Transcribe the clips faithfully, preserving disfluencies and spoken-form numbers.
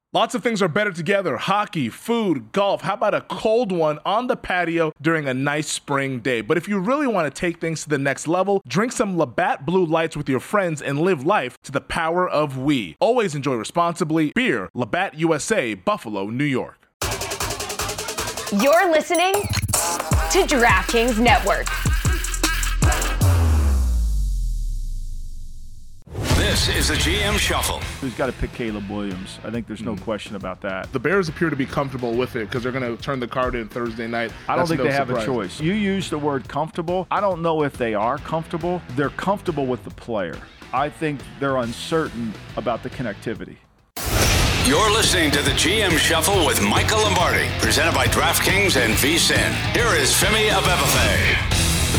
Lots of things are better together. Hockey, food, golf. How about a cold one on the patio during a nice spring day? But if you really want to take things to the next level, drink some Labatt Blue Lights with your friends and live life to the power of we. Always enjoy responsibly. Beer, Labatt U S A, Buffalo, New York. You're listening to DraftKings Network. This is the G M Shuffle. Who's got to pick Caleb Williams? I think there's no mm. question about that. The Bears appear to be comfortable with it because they're going to turn the card in Thursday night. I don't That's think no they have surprise. a choice. You use the word comfortable. I don't know if they are comfortable. They're comfortable with the player. I think they're uncertain about the connectivity. You're listening to the G M Shuffle with Michael Lombardi, presented by DraftKings and V S I N. Here is Femi Abebefe.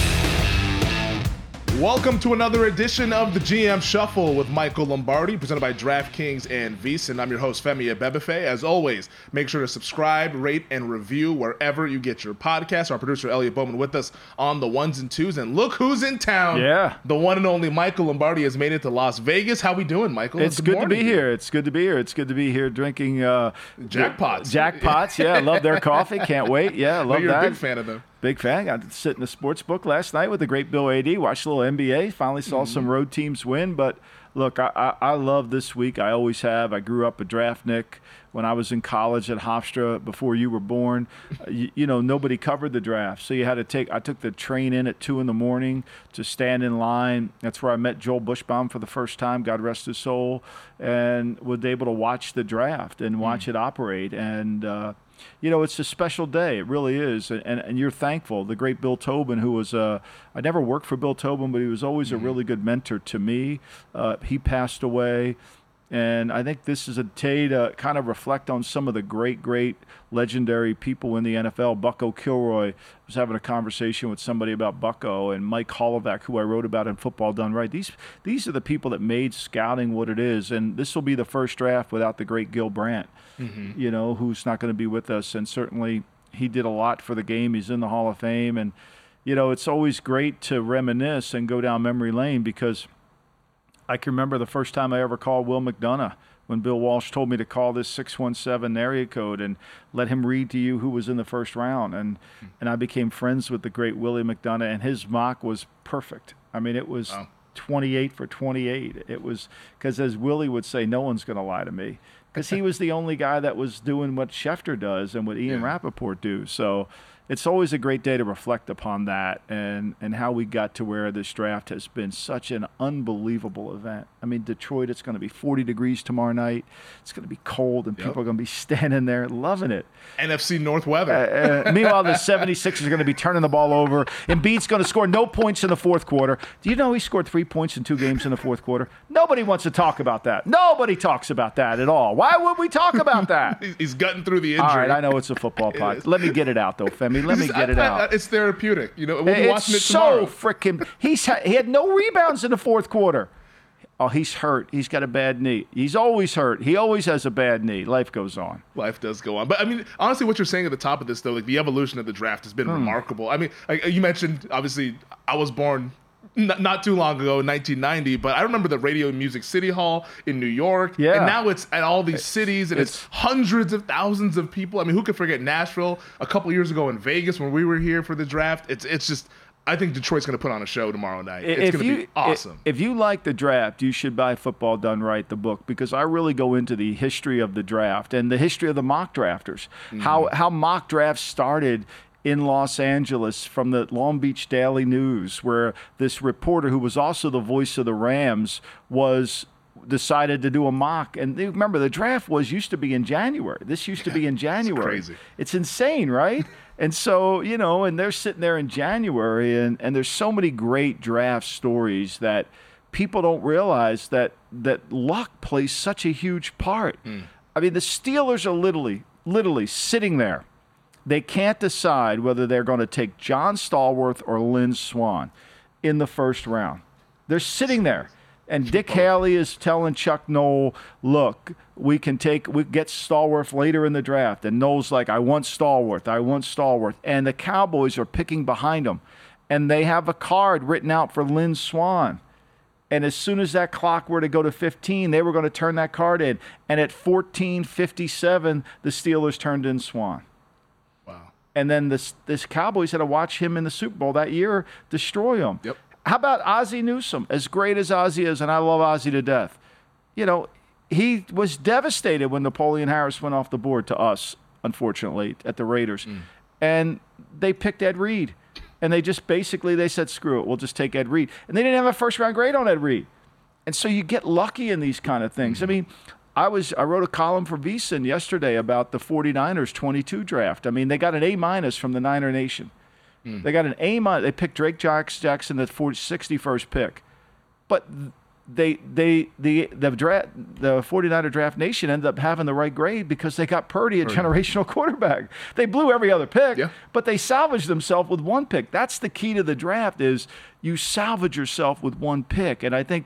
Welcome to another edition of the G M Shuffle with Michael Lombardi, presented by DraftKings and V S I N. I'm your host, Femi Abebefe. As always, make sure to subscribe, rate, and review wherever you get your podcasts. Our producer, Elliot Bowman, with us on the ones and twos. And look who's in town. Yeah. The one and only Michael Lombardi has made it to Las Vegas. How we doing, Michael? It's good, good to be here. It's good to be here. It's good to be here drinking uh, Jackpots. Jackpots, yeah. I love their coffee. Can't wait. Yeah, I love well, you're that. You're a big fan of them. Big fan. Got to sit in the sports book last night with the great Bill A D. Watched a little N B A. Finally saw mm-hmm. some road teams win. But look, I, I, I love this week. I always have. I grew up a draftnik when I was in college at Hofstra before you were born. you, you know, nobody covered the draft, so you had to take. I took the train in at two in the morning to stand in line. That's where I met Joel Bushbaum for the first time. God rest his soul, and was able to watch the draft and watch mm. it operate. And uh, you know, it's a special day. It really is. And, and, and you're thankful. The great Bill Tobin, who was uh, – I never worked for Bill Tobin, but he was always mm-hmm. a really good mentor to me. Uh, he passed away. And I think this is a day to kind of reflect on some of the great, great legendary people in the N F L. Bucko Kilroy. I was having a conversation with somebody about Bucko, and Mike Holovac, who I wrote about in Football Done Right. These these are the people that made scouting what it is. And this will be the first draft without the great Gil Brandt, mm-hmm. you know, who's not going to be with us. And certainly he did a lot for the game. He's in the Hall of Fame. And, you know, it's always great to reminisce and go down memory lane because – I can remember the first time I ever called Will McDonough when Bill Walsh told me to call this six one seven area code and let him read to you who was in the first round. And mm-hmm. and I became friends with the great Willie McDonough, and his mock was perfect. I mean, it was wow. twenty-eight for twenty-eight. It was because, as Willie would say, no one's going to lie to me because he was the only guy that was doing what Schefter does and what Ian yeah. Rappaport do. So it's always a great day to reflect upon that and, and how we got to where this draft has been such an unbelievable event. I mean, Detroit, it's going to be forty degrees tomorrow night. It's going to be cold, and yep. people are going to be standing there loving it. N F C North weather. Uh, uh, meanwhile, the seventy-sixers are going to be turning the ball over. Embiid's going to score no points in the fourth quarter. Do you know he scored three points in two games in the fourth quarter? Nobody wants to talk about that. Nobody talks about that at all. Why would we talk about that? He's gutting through the injury. All right, I know it's a football pod. Let me get it out, though, Femi. Let me get it out. It's therapeutic. You know, we'll be it's watching it tomorrow. so freaking. He's ha- he had no rebounds in the fourth quarter. Oh, he's hurt. He's got a bad knee. He's always hurt. He always has a bad knee. Life goes on. Life does go on. But, I mean, honestly, what you're saying at the top of this, though, like the evolution of the draft has been hmm. remarkable. I mean, like you mentioned, obviously, I was born n- not too long ago in nineteen ninety, but I remember the Radio Music City Hall in New York. Yeah. And now it's at all these cities, and it's, it's hundreds of thousands of people. I mean, who could forget Nashville a couple years ago in Vegas when we were here for the draft? It's It's just... I think Detroit's going to put on a show tomorrow night. It's going to be awesome. If, if you like the draft, you should buy Football Done Right, the book, because I really go into the history of the draft and the history of the mock drafters, mm-hmm. how how mock drafts started in Los Angeles from the Long Beach Daily News, where this reporter, who was also the voice of the Rams, was decided to do a mock. And remember, the draft was used to be in January. This used yeah, to be in January. It's crazy. It's insane, right? And so, you know, and they're sitting there in January, and, and there's so many great draft stories that people don't realize that that luck plays such a huge part. Mm. I mean, the Steelers are literally, literally sitting there. They can't decide whether they're going to take John Stallworth or Lynn Swann in the first round. They're sitting there. And Dick Haley is telling Chuck Noll, look, we can take, we get Stallworth later in the draft. And Noll's like, I want Stallworth, I want Stallworth. And the Cowboys are picking behind them. And they have a card written out for Lynn Swann. And as soon as that clock were to go to fifteen, they were going to turn that card in. And at fourteen fifty-seven, the Steelers turned in Swan. Wow. And then this this Cowboys had to watch him in the Super Bowl that year destroy him. Yep. How about Ozzie Newsome? As great as Ozzie is, and I love Ozzie to death, you know, he was devastated when Napoleon Harris went off the board to us, unfortunately, at the Raiders. Mm. And they picked Ed Reed. And they just basically, they said, screw it, we'll just take Ed Reed. And they didn't have a first-round grade on Ed Reed. And so you get lucky in these kind of things. Mm-hmm. I mean, I was I wrote a column for VSiN yesterday about the 49ers twenty-two draft. I mean, they got an A-minus from the Niner Nation. Mm. They got an A-minus. They picked Drake Jackson, the sixty-first pick. But they they the the draft the 49er draft nation ended up having the right grade because they got Purdy, a Purdy. generational quarterback. They blew every other pick, yeah. but they salvaged themselves with one pick. That's the key to the draft, is you salvage yourself with one pick. And I think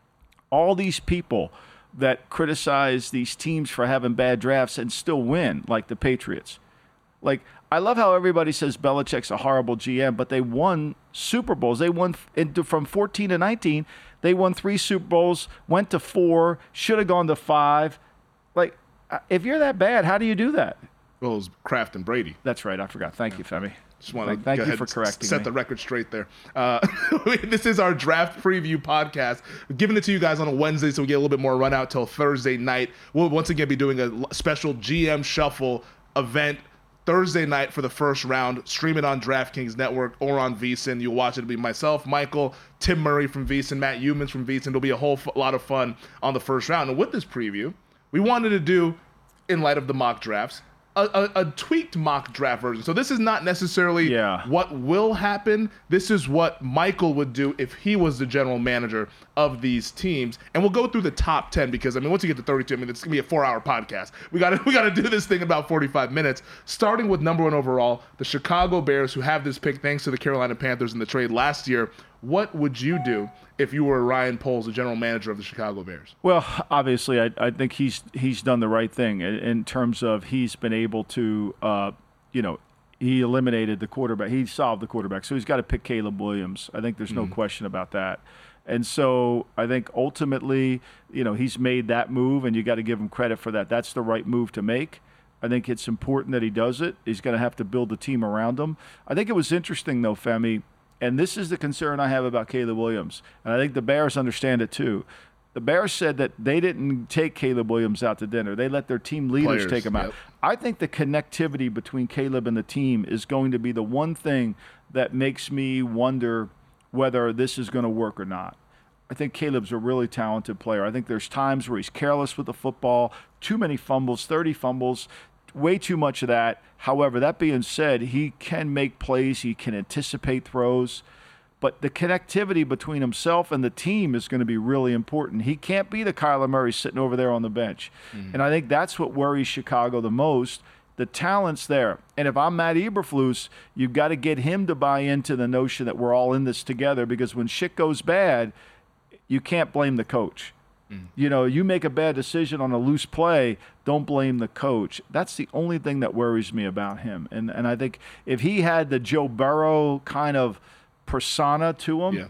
all these people that criticize these teams for having bad drafts and still win, like the Patriots. Like, I love how everybody says Belichick's a horrible G M, but they won Super Bowls. They won into, from fourteen to nineteen. They won three Super Bowls, went to four, should have gone to five. Like, if you're that bad, how do you do that? Well, it was Kraft and Brady. That's right. I forgot. Thank you, Femi. Just want thank, to thank go you ahead for correcting set me. the record straight there. Uh, this is our draft preview podcast. We're giving it to you guys on a Wednesday, so we get a little bit more run out till Thursday night. We'll once again be doing a special G M Shuffle event Thursday night for the first round. Stream it on DraftKings Network or on VSiN. You'll watch it. It'll be myself, Michael, Tim Murray from VSiN, Matt Humans from VSiN. It'll be a whole f- lot of fun on the first round. And with this preview, we wanted to do, in light of the mock drafts, A, a, a tweaked mock draft version. So this is not necessarily yeah. what will happen. This is what Michael would do if he was the general manager of these teams. And we'll go through the top ten because, I mean, once you get to thirty-two, I mean, it's going to be a four-hour podcast. We got to we got to do this thing in about forty-five minutes, starting with number one overall, the Chicago Bears, who have this pick thanks to the Carolina Panthers in the trade last year. What would you do if you were Ryan Poles, the general manager of the Chicago Bears? Well, obviously, I, I think he's he's done the right thing in, in terms of he's been able to, uh, you know, he eliminated the quarterback. He solved the quarterback. So he's got to pick Caleb Williams. I think there's no mm. question about that. And so I think ultimately, you know, he's made that move, and you got to give him credit for that. That's the right move to make. I think it's important that he does it. He's going to have to build a team around him. I think it was interesting, though, Femi, and this is the concern I have about Caleb Williams, and I think the Bears understand it too. The Bears said that they didn't take Caleb Williams out to dinner. They let their team leaders Players, take him out. yep. I think the connectivity between Caleb and the team is going to be the one thing that makes me wonder whether this is going to work or not. I think Caleb's a really talented player. I think there's times where he's careless with the football, too many fumbles, thirty fumbles, way too much of that. However, that being said, he can make plays. He can anticipate throws. But the connectivity between himself and the team is going to be really important. He can't be the Kyler Murray sitting over there on the bench. Mm-hmm. And I think that's what worries Chicago the most. The talent's there. And if I'm Matt Eberflus, you've got to get him to buy into the notion that we're all in this together, because when shit goes bad, you can't blame the coach. Mm. You know, you make a bad decision on a loose play, don't blame the coach. That's the only thing that worries me about him. And and I think if he had the Joe Burrow kind of persona to him, yeah.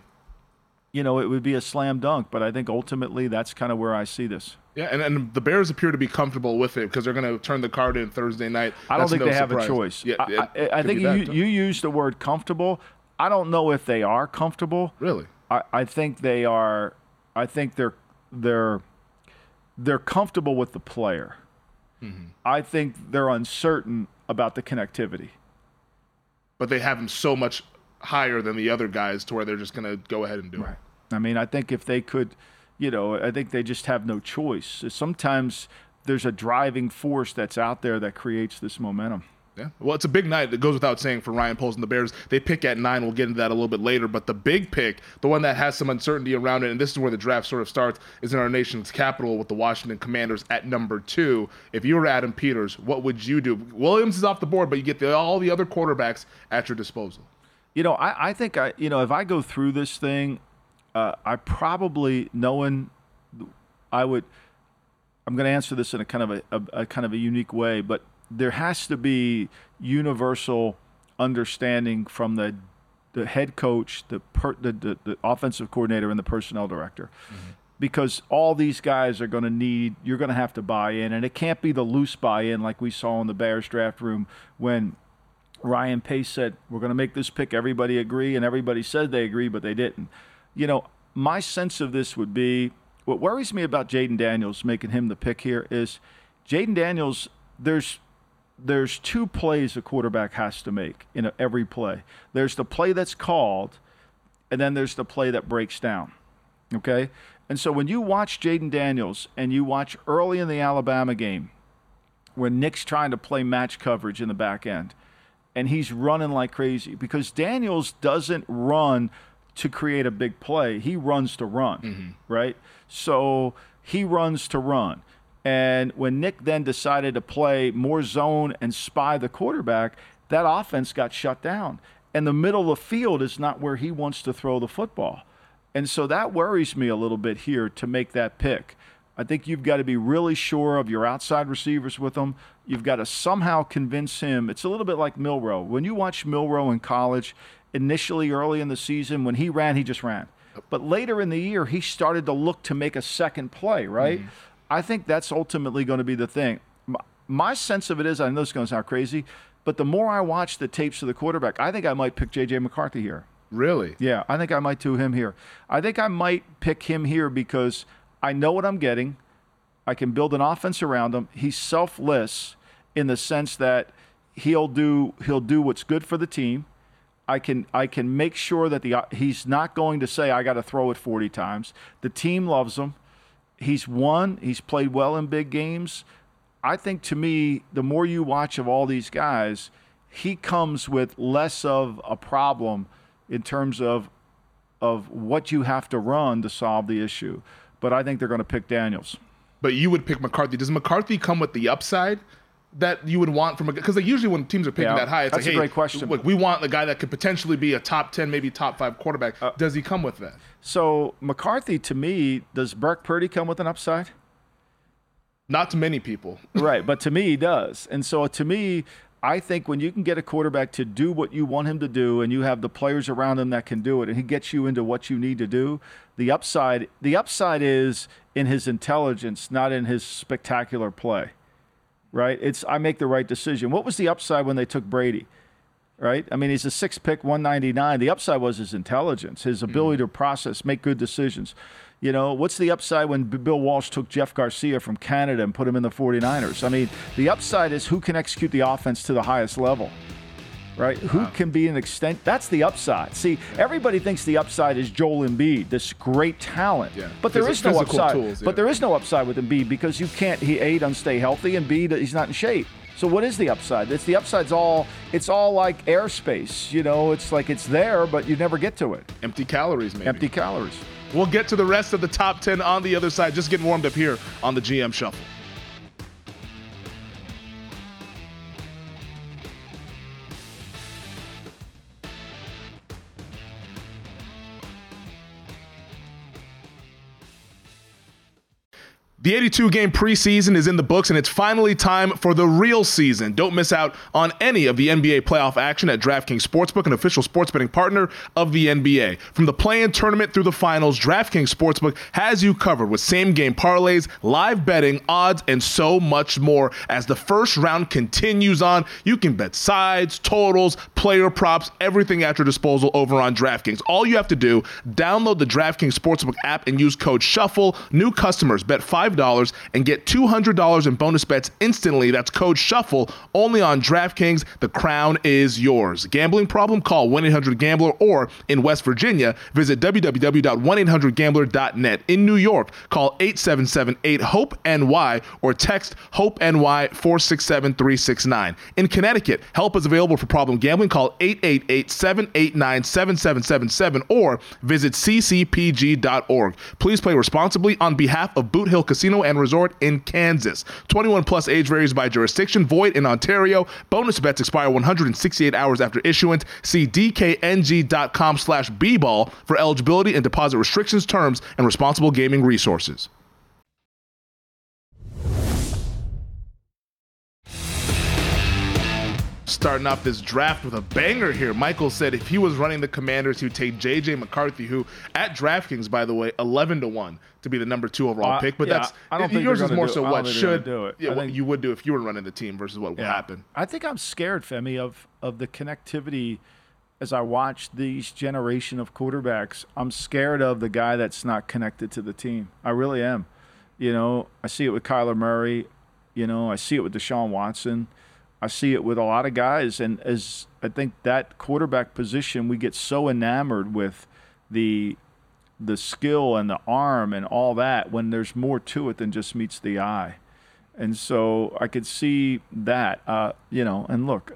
you know, it would be a slam dunk. But I think ultimately that's kind of where I see this. Yeah, and, and the Bears appear to be comfortable with it because they're going to turn the card in Thursday night. I don't That's think no they have surprise. a choice. Yeah, I, I, I think you, you used the word comfortable. I don't know if they are comfortable. Really? I, I think they are. I think they're they're they're comfortable with the player. Mm-hmm. I think they're uncertain about the connectivity. But they have him so much higher than the other guys to where they're just going to go ahead and do right. it. I mean, I think if they could, you know, I think they just have no choice. Sometimes there's a driving force that's out there that creates this momentum. Yeah. Well, it's a big night. It goes without saying for Ryan Poles and the Bears. They pick at nine. We'll get into that a little bit later. But the big pick, the one that has some uncertainty around it, and this is where the draft sort of starts, is in our nation's capital with the Washington Commanders at number two. If you were Adam Peters, what would you do? Williams is off the board, but you get the, all the other quarterbacks at your disposal. You know, I, I think, I you know, if I go through this thing, uh, I probably, knowing I would, I'm going to answer this in a kind of a, a, a kind of a unique way, but there has to be universal understanding from the the head coach, the, per, the, the the offensive coordinator, and the personnel director. Mm-hmm. Because all these guys are going to need, you're going to have to buy in. And it can't be the loose buy-in like we saw in the Bears draft room when Ryan Pace said, we're going to make this pick, everybody agree, and everybody said they agree, but they didn't. You know, my sense of this would be, what worries me about Jayden Daniels making him the pick here is Jayden Daniels, there's there's two plays a quarterback has to make in a, every play. There's the play that's called, and then there's the play that breaks down, okay? And so when you watch Jayden Daniels and you watch early in the Alabama game when Nick's trying to play match coverage in the back end, and he's running like crazy because Daniels doesn't run to create a big play. He runs to run, mm-hmm. right? So he runs to run. And when Nick then decided to play more zone and spy the quarterback, that offense got shut down. And the middle of the field is not where he wants to throw the football. And so that worries me a little bit here to make that pick. I think you've got to be really sure of your outside receivers with him. You've got to somehow convince him. It's a little bit like Milroe. When you watch Milroe in college, initially early in the season, when he ran, he just ran. But later in the year, he started to look to make a second play, right? Mm-hmm. I think that's ultimately going to be the thing. My, my sense of it is, I know this is going to sound crazy, but the more I watch the tapes of the quarterback, I think I might pick J J McCarthy here. Really? Yeah, I think I might do him here. I think I might pick him here because I know what I'm getting. I can build an offense around him. He's selfless in the sense that he'll do he'll do what's good for the team. I can I can make sure that the he's not going to say I got to throw it forty times. The team loves him. He's won. He's played well in big games. I think to me, the more you watch of all these guys, he comes with less of a problem in terms of of what you have to run to solve the issue. But I think they're going to pick Daniels. But you would pick McCarthy. Does McCarthy come with the upside that you would want from a – because like usually when teams are picking yeah, that high, it's that's like, a hey, great question. Look, we want the guy that could potentially be a top ten, maybe top five quarterback. Uh, Does he come with that? So McCarthy, to me, does Brock Purdy come with an upside? Not to many people. Right, but to me he does. And so to me – I think when you can get a quarterback to do what you want him to do and you have the players around him that can do it and he gets you into what you need to do, the upside the upside is in his intelligence, not in his spectacular play, right? It's I make the right decision. What was the upside when they took Brady, right? I mean, he's a six pick, one ninety-nine. The upside was his intelligence, his ability mm. to process, make good decisions. You know, what's the upside when Bill Walsh took Jeff Garcia from Canada and put him in the forty-niners? I mean, the upside is who can execute the offense to the highest level, right? Wow. Who can be an extent? That's the upside. See, everybody thinks the upside is Joel Embiid, this great talent. Yeah. But there is no upside. Tools, yeah. But there is no upside with Embiid because you can't, he, A, doesn't stay healthy, and B, he's not in shape. So what is the upside? It's the upside's all, it's all like airspace. You know, it's like it's there, but you never get to it. Empty calories, maybe. Empty calories. We'll get to the rest of the top ten on the other side. Just getting warmed up here on the G M Shuffle. The eighty-two game preseason is in the books, and it's finally time for the real season. Don't miss out on any of the N B A playoff action at DraftKings Sportsbook, an official sports betting partner of the N B A. From the play-in tournament through the finals, DraftKings Sportsbook has you covered with same-game parlays, live betting, odds, and so much more. As the first round continues on, you can bet sides, totals, player props, everything at your disposal over on DraftKings. All you have to do, download the DraftKings Sportsbook app and use code SHUFFLE. New customers bet five dollars and get two hundred dollars in bonus bets instantly. That's code SHUFFLE only on DraftKings. The crown is yours. Gambling problem? Call one eight hundred gambler, or in West Virginia, visit w w w dot one eight hundred gambler dot net. In New York, call eight seven seven eight hope N Y or text HOPE-NY four six seven three six nine. In Connecticut, help is available for problem gambling. Call eight eight eight seven eight nine seven seven seven seven or visit c c p g dot org. Please play responsibly on behalf of Boot Hill Casino and Resort in Kansas. twenty-one plus age varies by jurisdiction. Void in Ontario. Bonus bets expire one hundred sixty-eight hours after issuance. See d k n g dot com slash b ball for eligibility and deposit restrictions, terms, and responsible gaming resources. starting off this draft with a banger here. Michael said if he was running the Commanders, he would take J J McCarthy, who at DraftKings, by the way, eleven to one to be the number two overall uh, pick. But yeah, that's I don't yours think is more do, so what should do it. Yeah, I what think, you would do if you were running the team versus what yeah, will happen. I think I'm scared, Femi, of of the connectivity as I watch these generation of quarterbacks. I'm scared of the guy that's not connected to the team. I really am. You know, I see it with Kyler Murray. You know, I see it with Deshaun Watson. I see it with a lot of guys, and as I think that quarterback position, we get so enamored with the the skill and the arm and all that when there's more to it than just meets the eye. And so I could see that, uh, you know, and look,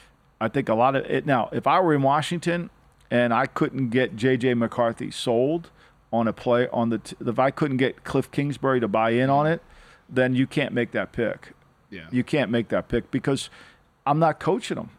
I think a lot of it. Now, if I were in Washington and I couldn't get J J McCarthy sold on a play on the, t- if I couldn't get Cliff Kingsbury to buy in on it, then you can't make that pick. Yeah. You can't make that pick because I'm not coaching them.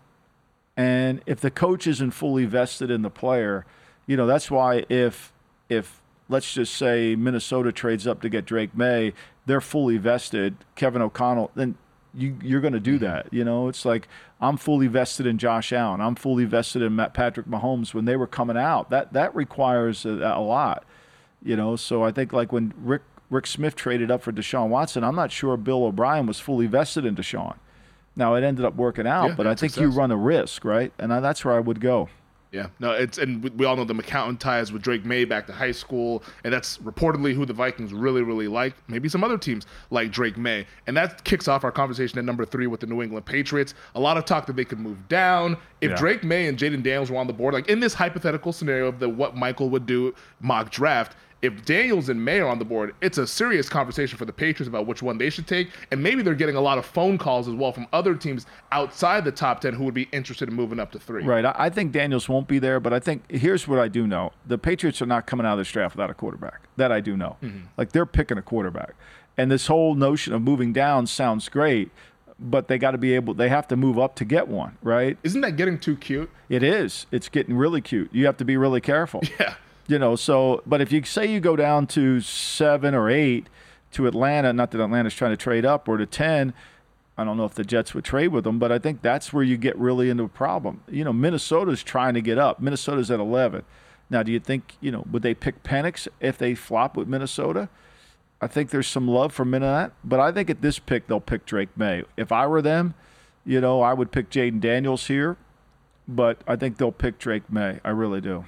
And if the coach isn't fully vested in the player, you know, that's why if, if let's just say Minnesota trades up to get Drake May, they're fully vested, Kevin O'Connell, then you, you're going to do that. You know, it's like I'm fully vested in Josh Allen. I'm fully vested in Matt Patrick Mahomes when they were coming out. That that requires a, a lot, you know. So I think like when Rick Rick Smith traded up for Deshaun Watson, I'm not sure Bill O'Brien was fully vested in Deshaun. Now, it ended up working out, yeah, but I think success. you run a risk, right? And I, that's where I would go. Yeah, no, it's and we all know the McCown ties with Drake May back to high school, and that's reportedly who the Vikings really, really like. Maybe some other teams like Drake May, and that kicks off our conversation at number three with the New England Patriots. A lot of talk that they could move down if Yeah. Drake May and Jaden Daniels were on the board. Like in this hypothetical scenario of the what Michael would do mock draft. If Daniels and May are on the board, it's a serious conversation for the Patriots about which one they should take. And maybe they're getting a lot of phone calls as well from other teams outside the top ten who would be interested in moving up to three. Right. I I think Daniels won't be there, but I think here's what I do know. The Patriots are not coming out of this draft without a quarterback. That I do know. Mm-hmm. Like they're picking a quarterback. And this whole notion of moving down sounds great, but they got to be able, they have to move up to get one, right? Isn't that getting too cute? It is. It's getting really cute. You have to be really careful. Yeah. You know, so, but if you say you go down to seven or eight to Atlanta, not that Atlanta's trying to trade up, or to ten, I don't know if the Jets would trade with them, but I think that's where you get really into a problem. You know, Minnesota's trying to get up. Minnesota's at eleven. Now, do you think, you know, would they pick Penix if they flop with Minnesota? I think there's some love for Minnesota, but I think at this pick, they'll pick Drake May. If I were them, you know, I would pick Jaden Daniels here, but I think they'll pick Drake May. I really do.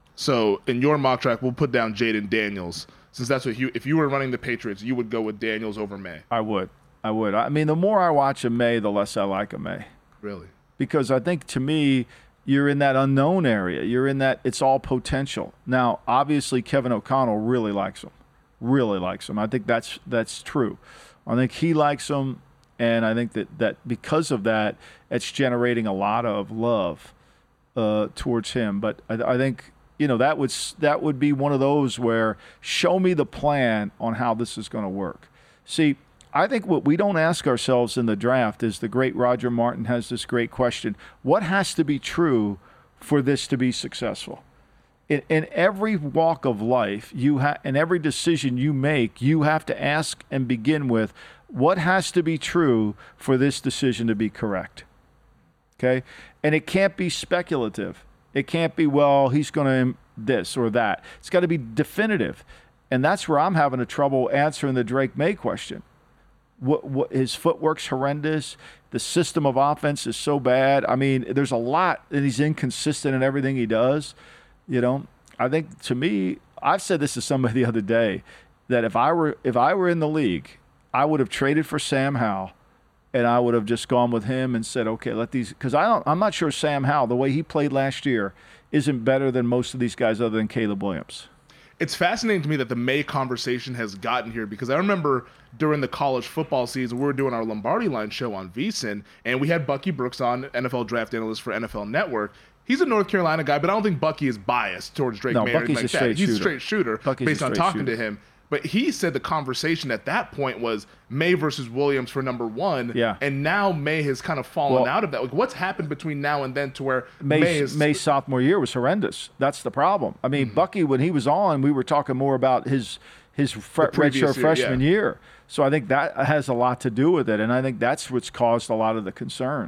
So in your mock track, we'll put down Jaden Daniels, since that's what you. If you were running the Patriots, you would go with Daniels over May. I would. I would. I mean, the more I watch a May, the less I like a May. Really? Because I think to me, you're in that unknown area. You're in that it's all potential. Now, obviously, Kevin O'Connell really likes him. Really likes him. I think that's that's true. I think he likes him, and I think that, that because of that, it's generating a lot of love uh, towards him. But I, I think. You know, that would that would be one of those where show me the plan on how this is going to work. See, I think what we don't ask ourselves in the draft is the great Roger Martin has this great question. What has to be true for this to be successful? In, in every walk of life, you ha- in every decision you make, you have to ask and begin with, what has to be true for this decision to be correct? Okay? And it can't be speculative. It can't be, well, he's going to this or that. It's got to be definitive. And that's where I'm having a trouble answering the Drake May question. What, what, his footwork's horrendous. The system of offense is so bad. I mean, there's a lot, and he's inconsistent in everything he does. You know, I think to me, I've said this to somebody the other day, that if I were if I were in the league, I would have traded for Sam Howell. And I would have just gone with him and said, okay, let these – because I don't, I'm not sure Sam Howell, the way he played last year, isn't better than most of these guys other than Caleb Williams. It's fascinating to me that the May conversation has gotten here, because I remember during the college football season, we were doing our Lombardi Line show on VSiN, and we had Bucky Brooks on, N F L draft analyst for N F L Network. He's a North Carolina guy, but I don't think Bucky is biased towards Drake no, May or Bucky's anything like a straight that. He's shooter. a straight shooter Bucky's based a on straight talking shooter. to him. But he said the conversation at that point was May versus Williams for number one. Yeah. And now May has kind of fallen Well, out of that. Like, what's happened between now and then to where May's, May is... May's sophomore year was horrendous. That's the problem. I mean, mm-hmm. Bucky, when he was on, we were talking more about his his fre- redshirt freshman year. So I think that has a lot to do with it, and I think that's what's caused a lot of the concern.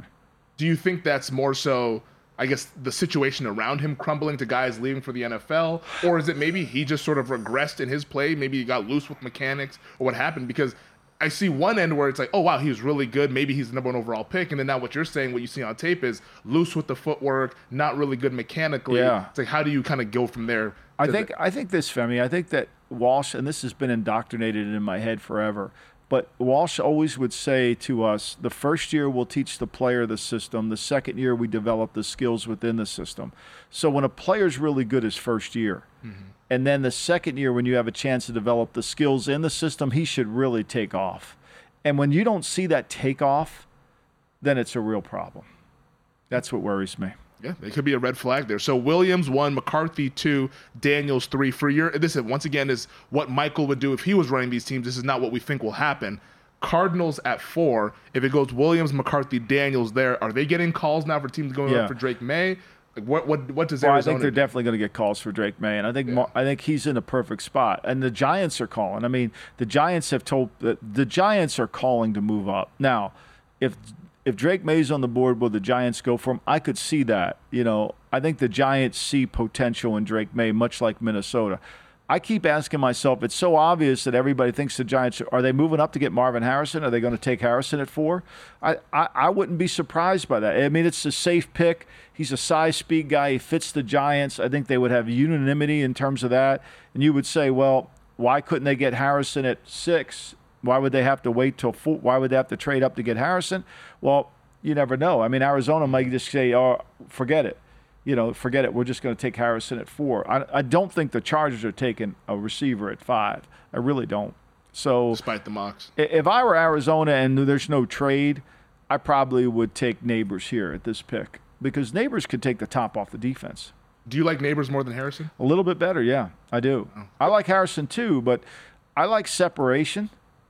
Do you think that's more so, I guess, the situation around him crumbling to guys leaving for the N F L? Or is it maybe he just sort of regressed in his play? Maybe he got loose with mechanics or what happened? Because I see one end where it's like, oh, wow, he was really good. Maybe he's the number one overall pick. And then now what you're saying, what you see on tape is loose with the footwork, not really good mechanically. Yeah. It's like, how do you kind of go from there? I think the- I think this, Femi, I think that Walsh, and this has been indoctrinated in my head forever, but Walsh always would say to us, the first year we'll teach the player the system. The second year we develop the skills within the system. So when a player's really good his first year, mm-hmm. and then the second year when you have a chance to develop the skills in the system, he should really take off. And when you don't see that take off, then it's a real problem. That's what worries me. Yeah, it could be a red flag there. So Williams one, McCarthy two, Daniels three. For your, this is, once again, is what Michael would do if he was running these teams. This is not what we think will happen. Cardinals at four. If it goes Williams, McCarthy, Daniels there, are they getting calls now for teams going yeah. up for Drake May? Like what what what does well, Arizona I think they're do? definitely going to get calls for Drake May, and I think Yeah. I think he's in a perfect spot. And the Giants are calling. I mean, the Giants have told the, the Giants are calling to move up. Now, if if Drake May's on the board, will the Giants go for him? I could see that. You know, I think the Giants see potential in Drake May, much like Minnesota. I keep asking myself, it's so obvious that everybody thinks the Giants, are they moving up to get Marvin Harrison? Are they going to take Harrison at four? I, I, I wouldn't be surprised by that. I mean, it's a safe pick. He's a size speed guy. He fits the Giants. I think they would have unanimity in terms of that. And you would say, well, why couldn't they get Harrison at six? Why would they have to wait till four? Why would they have to trade up to get Harrison? Well, you never know. I mean, Arizona might just say, oh, forget it. You know, forget it. We're just going to take Harrison at four. I, I don't think the Chargers are taking a receiver at five. I really don't. So, despite the mocks, if I were Arizona and there's no trade, I probably would take Neighbors here at this pick because Neighbors could take the top off the defense. Do you like Neighbors more than Harrison? A little bit better, yeah, I do. Oh. I like Harrison too, but I like separation,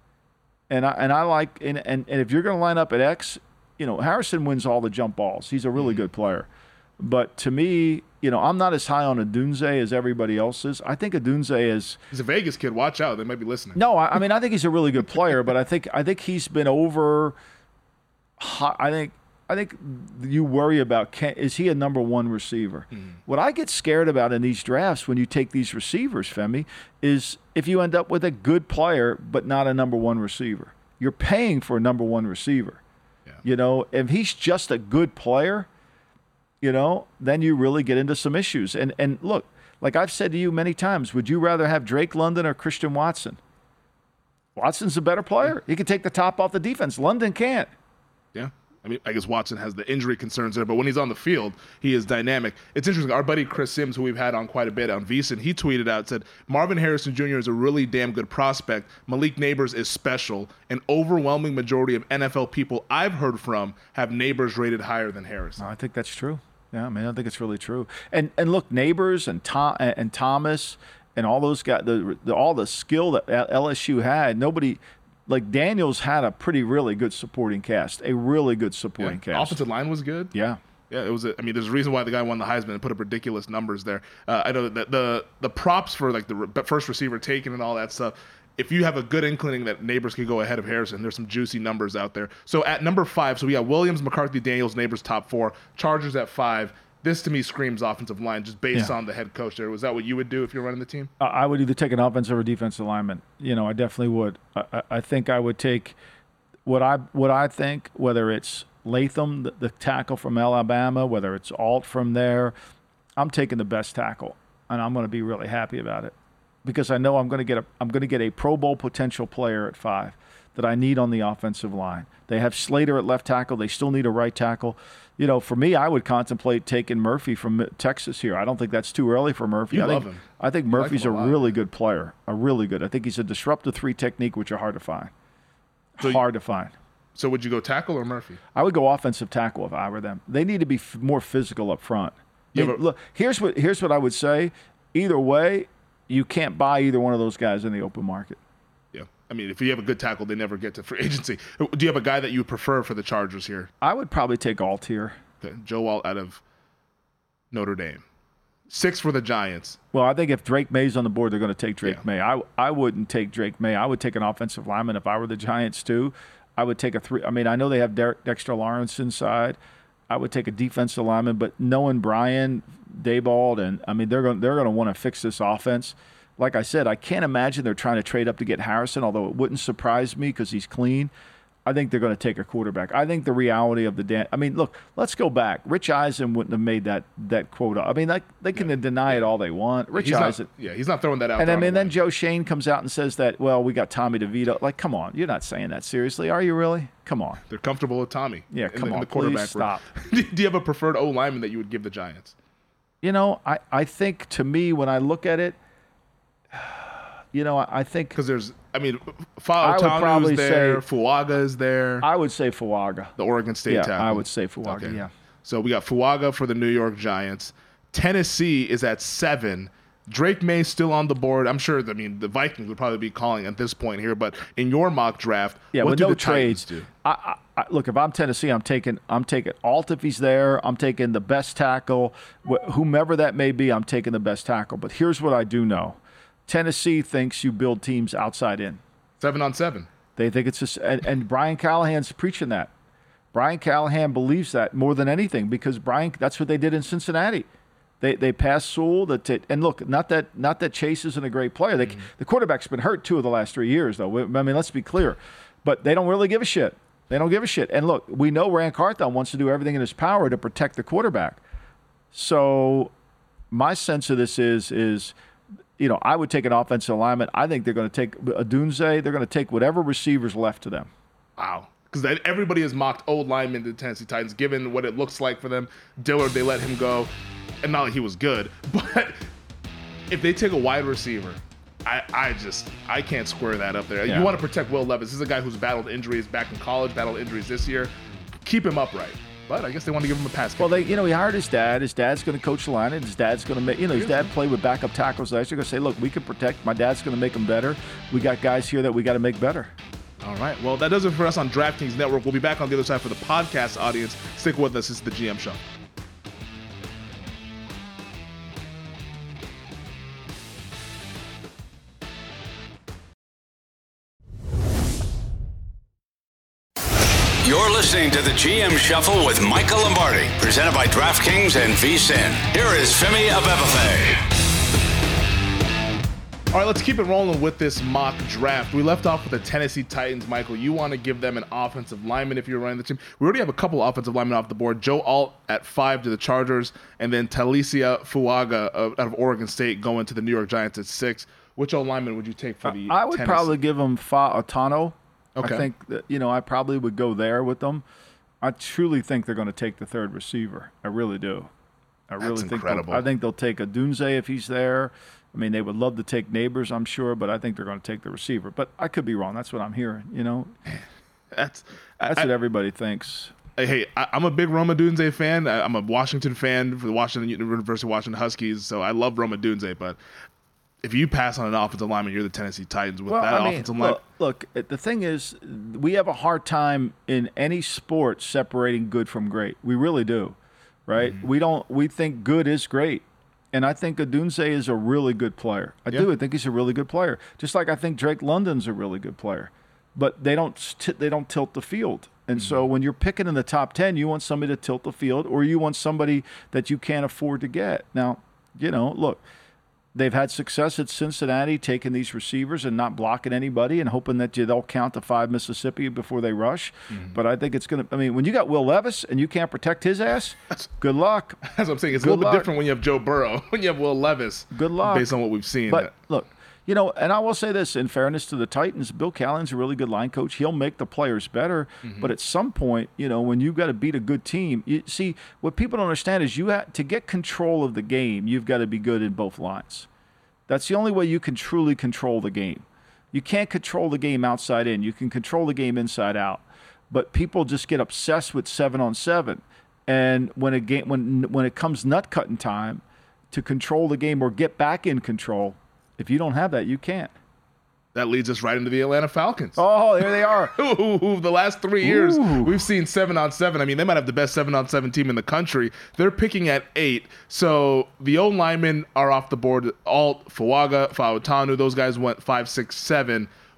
and I and I like and and, and if you're going to line up at X, you know, Harrison wins all the jump balls. He's a really mm-hmm. good player. But to me, you know, I'm not as high on Odunze as everybody else is. I think Odunze is. He's a Vegas kid. Watch out; they might be listening. No, I, I mean, I think he's a really good player, but I think I think he's been over. I think I think you worry about can, is he a number one receiver? Mm-hmm. What I get scared about in these drafts when you take these receivers, Femi, is if you end up with a good player but not a number one receiver. You're paying for a number one receiver. Yeah. You know, if he's just a good player. You know, then you really get into some issues. And and look, like I've said to you many times, would you rather have Drake London or Christian Watson? Watson's a better player. He can take the top off the defense. London can't. Yeah. I mean, I guess Watson has the injury concerns there, but when he's on the field, he is dynamic. It's interesting. Our buddy Chris Sims, who we've had on quite a bit on VSiN, he tweeted out, said, Marvin Harrison Junior is a really damn good prospect. Malik Neighbors is special. An overwhelming majority of N F L people I've heard from have Neighbors rated higher than Harrison. I think that's true. Yeah, I mean, I think it's really true. And and look, Neighbors and Tom and Thomas and all those guys, the, the all the skill that L S U had, nobody. Like Daniels had a pretty, really good supporting cast, a really good supporting yeah. cast. Offensive line was good. Yeah. Yeah, it was. A, I mean, there's a reason why the guy won the Heisman and put up ridiculous numbers there. Uh, I know that the the props for like the re- first receiver taken and all that stuff. If you have a good inkling that Neighbors could go ahead of Harrison, there's some juicy numbers out there. So at number five, so we got Williams, McCarthy, Daniels, Neighbors top four, Chargers at five. This to me screams offensive line just based yeah. on the head coach there. Was that what you would do if you're running the team? Uh, I would either take an offensive or defensive lineman. You know, I definitely would. I, I, I think I would take what I what I think, whether it's Latham, the, the tackle from Alabama, whether it's Alt from there. I'm taking the best tackle, and I'm going to be really happy about it because I know I'm going to get a I'm going to get a Pro Bowl potential player at five that I need on the offensive line. They have Slater at left tackle. They still need a right tackle. You know, for me, I would contemplate taking Murphy from Texas here. I don't think that's too early for Murphy. You I love think, him. I think You Murphy's like him a, a lot. really good player, a really good. I think he's a disruptive three technique, which are hard to find. So you- hard to find. So would you go tackle or Murphy? I would go offensive tackle if I were them. They need to be f- more physical up front. Yeah, They- but- look, here's what here's what I would say. Either way, you can't buy either one of those guys in the open market. Yeah. I mean, if you have a good tackle, they never get to free agency. Do you have a guy that you prefer for the Chargers here? I would probably take Alt here. Okay. Joe Alt out of Notre Dame. Six for the Giants. Well, I think if Drake May's on the board, they're going to take Drake Yeah. May. I I wouldn't take Drake May. I would take an offensive lineman if I were the Giants too. I would take a three. I mean, I know they have Derek, Dexter Lawrence inside. I would take a defensive lineman. But knowing Brian Daboll, and I mean, they're going they're going to want to fix this offense. Like I said, I can't imagine they're trying to trade up to get Harrison, although it wouldn't surprise me because he's clean. I think they're going to take a quarterback. I think the reality of the Dan – I mean, look, let's go back. Rich Eisen wouldn't have made that that quota. I mean, like, they can yeah. deny it all they want. Rich he's Eisen – Yeah, he's not throwing that out. And I mean, then Joe Shane comes out and says that, well, we got Tommy DeVito. Like, come on. You're not saying that seriously. Are you really? Come on. They're comfortable with Tommy. Yeah, in come the, on. In the quarterback Please stop. Do you have a preferred O-lineman that you would give the Giants? You know, I, I think to me, when I look at it, you know, I think because there's, I mean, Fautanu is there, say, Fuaga is there. I would say Fuaga, the Oregon State yeah, tackle. I would say Fuaga. Okay. Yeah. So we got Fuaga for the New York Giants. Tennessee is at seven. Drake May still on the board. I'm sure. I mean, the Vikings would probably be calling at this point here. But in your mock draft, yeah, what with do no the trades, Titans do? I, I, look, if I'm Tennessee, I'm taking I'm taking Alt if he's there. I'm taking the best tackle, wh- whomever that may be. I'm taking the best tackle. But here's what I do know. Tennessee thinks you build teams outside in. Seven on seven. They think it's just, and, and Brian Callahan's preaching that. Brian Callahan believes that more than anything because Brian, that's what they did in Cincinnati. They they passed Sewell. That t- and look, not that not that Chase isn't a great player. They, mm-hmm. The quarterback's been hurt two of the last three years, though. I mean, let's be clear. But they don't really give a shit. They don't give a shit. And look, we know Rand Carthon wants to do everything in his power to protect the quarterback. So my sense of this is is. You know, I would take an offensive lineman. I think they're going to take a Dunze. They're going to take whatever receivers left to them. Wow. Because everybody has mocked old linemen to the Tennessee Titans, given what it looks like for them. Dillard, they let him go. And not like he was good. But if they take a wide receiver, I, I just, I can't square that up there. Yeah. You want to protect Will Levis. This is a guy who's battled injuries back in college, battled injuries this year. Keep him upright. But I guess they want to give him a pass. Well, they, you know, he hired his dad. His dad's going to coach the line, and his dad's going to make, you know, his dad played with backup tackles last year. Going to say, look, we can protect. My dad's going to make them better. We got guys here that we got to make better. All right. Well, that does it for us on DraftKings Network. We'll be back on the other side for the podcast audience. Stick with us. This is the G M Show. You're listening to the G M Shuffle with Michael Lombardi, presented by DraftKings and V S I N. Here is Femi Abebefe. All right, let's keep it rolling with this mock draft. We left off with the Tennessee Titans. Michael, you want to give them an offensive lineman if you're running the team. We already have a couple offensive linemen off the board. Joe Alt at five to the Chargers, and then Talicia Fuaga out of Oregon State going to the New York Giants at six. Which old lineman would you take for the I would Tennessee? probably give them Fautanu. Okay. I think that, you know, I probably would go there with them. I truly think they're going to take the third receiver. I really do. I really That's think incredible. I think they'll take a Dunze if he's there. I mean, they would love to take Neighbors, I'm sure, but I think they're going to take the receiver. But I could be wrong. That's what I'm hearing. You know, that's that's I, what everybody thinks. Hey, I, I'm a big Roma Dunze fan. I, I'm a Washington fan for the Washington University of Washington Huskies, so I love Roma Dunze, but if you pass on an offensive lineman, you're the Tennessee Titans with well, that I mean, offensive line. Look, look, the thing is, we have a hard time in any sport separating good from great. We really do, right? Mm-hmm. We don't. We think good is great, and I think Odunze is a really good player. I yeah. do. I think he's a really good player. Just like I think Drake London's a really good player, but they don't. T- they don't tilt the field. And mm-hmm. so when you're picking in the top ten, you want somebody to tilt the field, or you want somebody that you can't afford to get. Now, you know, look. They've had success at Cincinnati taking these receivers and not blocking anybody and hoping that they'll count to five Mississippi before they rush. Mm-hmm. But I think it's going to – I mean, when you got Will Levis and you can't protect his ass, that's, good luck. That's what I'm saying. It's good a little luck. bit different when you have Joe Burrow, when you have Will Levis. Good luck. Based on what we've seen. But, look, you know, and I will say this, in fairness to the Titans, Bill Callahan's a really good line coach. He'll make the players better. Mm-hmm. But at some point, you know, when you've got to beat a good team, you see, what people don't understand is you have to get control of the game, you've got to be good in both lines. That's the only way you can truly control the game. You can't control the game outside in. You can control the game inside out. But people just get obsessed with seven on seven. And when a game, when when it comes nut cutting time to control the game or get back in control, if you don't have that, you can't. That leads us right into the Atlanta Falcons. Oh, there they are. who, who, the last three years, Ooh. we've seen seven on seven. I mean, they might have the best seven on seven team in the country. They're picking at eight. So the O linemen are off the board. Alt, Fuaga, Fautanu, those guys went five, six, seven.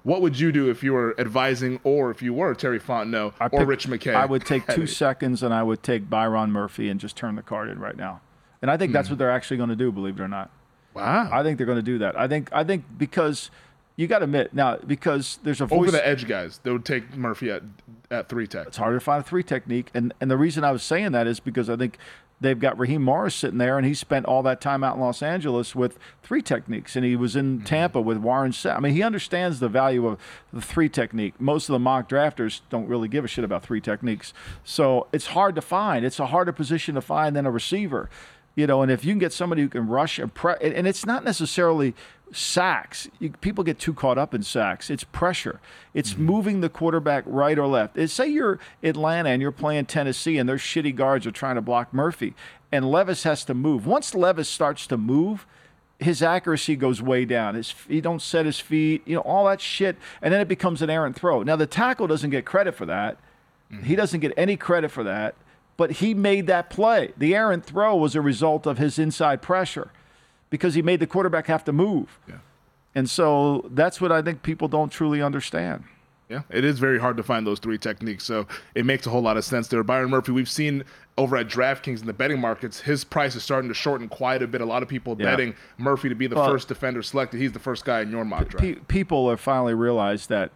What would you do if you were advising or if you were Terry Fontenot I or pick, Rich McKay? I would take two seconds and I would take Byron Murphy and just turn the card in right now. And I think that's what they're actually going to do, believe it or not. Wow. I think they're going to do that. I think I think because you got to admit now because there's a voice. Over the edge guys, they would take Murphy at at three tech. It's harder to find a three technique, and and the reason I was saying that is because I think they've got Raheem Morris sitting there, and he spent all that time out in Los Angeles with three techniques, and he was in mm-hmm. Tampa with Warren Sapp. I mean, he understands the value of the three technique. Most of the mock drafters don't really give a shit about three techniques, so it's hard to find. It's a harder position to find than a receiver. You know, and if you can get somebody who can rush and press, and it's not necessarily sacks. You, people get too caught up in sacks. It's pressure. It's mm-hmm. moving the quarterback right or left. It's, say you're Atlanta and you're playing Tennessee and their shitty guards are trying to block Murphy, and Levis has to move. Once Levis starts to move, his accuracy goes way down. His, he don't set his feet, you know, all that shit, and then it becomes an errant throw. Now, the tackle doesn't get credit for that. Mm-hmm. He doesn't get any credit for that. But he made that play. The errant throw was a result of his inside pressure because he made the quarterback have to move. Yeah. And so that's what I think people don't truly understand. Yeah, it is very hard to find those three techniques, so it makes a whole lot of sense there. Byron Murphy, we've seen over at DraftKings in the betting markets, his price is starting to shorten quite a bit. A lot of people yeah. betting Murphy to be the well, first defender selected. He's the first guy in your mock draft. Pe- people have finally realized that